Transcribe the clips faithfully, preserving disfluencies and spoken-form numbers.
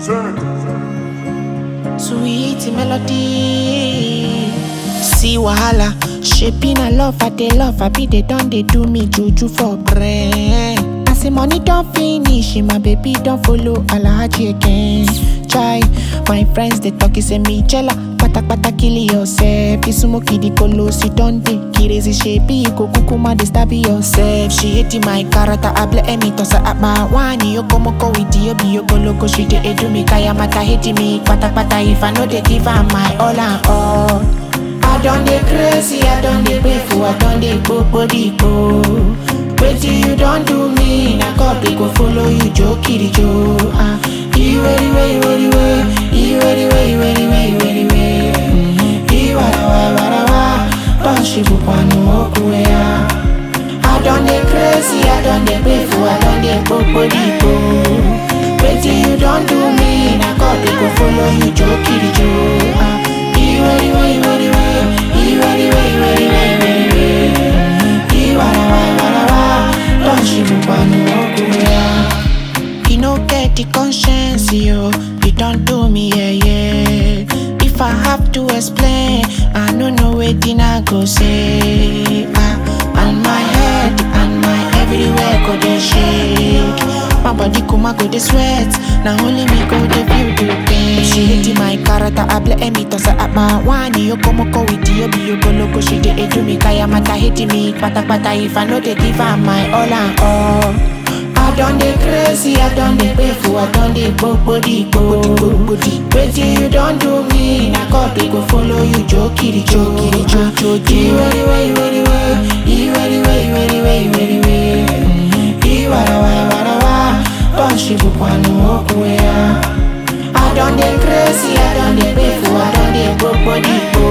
Sweet melody. See wahala, shaping a love, I they love, I be they done, they do me juju for brain. I say money don't finish, my baby don't follow Alhaji again. Try, my friends they talk, say me jella, pata pata kill yourself. Isumo kidi kolosi don't they, kirezi shape, go kukuma they stab yourself. She hating my character, I blame me, toss her at my wani, yo como ko with you, be yo go loco, she de edu me, kaya mata hating me, pata pata if I know they give her my all and all. I done the crazy, I done the painful, I done the body go. Wait till you don't do me, na God they go follow you, Joe Kitty Joe. Ah, you ready, ready, ready, ready, you ready, ready, ready, ready, ready, ready. You wada wada wada wada, don't she go pano okuya. I done the crazy, I done the painful, I done the body go. Wait till you don't do me, na God they go follow you, Joe Kitty Joe. Ah, you ready, ready, ready, ready, you ready, ready, ready, ready, ready, ready. You wada wada wada wada, don't she go pano okuya. You no get the conscience, yo. You don't do me, yeah, yeah. If I have to explain, I don't know where I go say. Ah, and my head and my everywhere go they shake. My body kuma go they sweat. Now only me go they feel the pain. She hating my character, I blame me toss her at my wani. Yo como ko with you, be yo go loco. She de edu me, kaya mata hating me, pata pata if I know they give her my all and all. I done the crazy, I done the painful, I done the body go. Wait till you don't do me, na God they go follow you, Joe Kitty Joe Kitty Joe Joe. You ready, ready, ready, ready, you ready, ready, ready, ready, ready, ready. You wada wada wada wada, don't she go pano okuya. I done the crazy, I done the painful, I done the body go.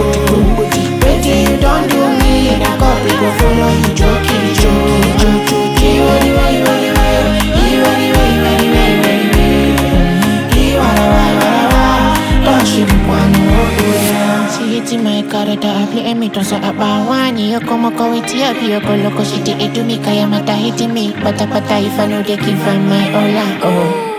Wait till you don't do me, na God they go follow you, Joe Kitty Joe Kitty Joe Joe. You ready, ready, ready, ready. She hating my character, I play me toss her at my wani. Yo como ko with you, be yo go loco. She de edu me, kaya mata hating me, pata pata if I know they give her my all and all.